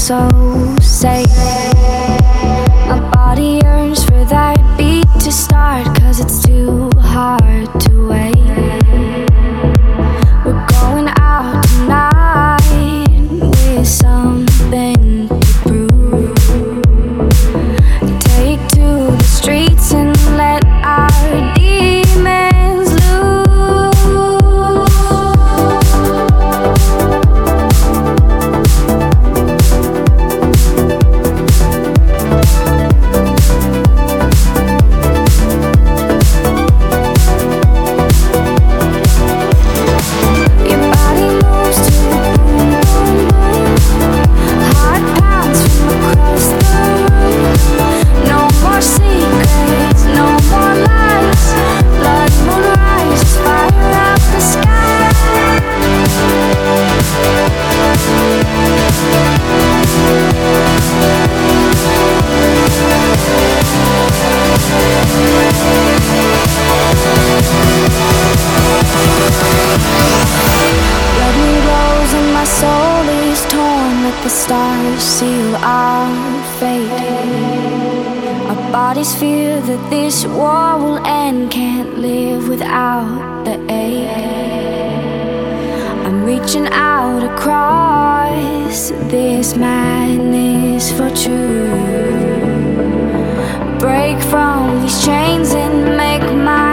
so safe. My body yearns for that beat to start, 'cause it's too hard to wait. We're going out tonight with something to prove. Take to the streets and let our demons the stars seal our fate. Our bodies fear that this war will end, can't live without the aid. I'm reaching out across this madness for truth. Break from these chains and make my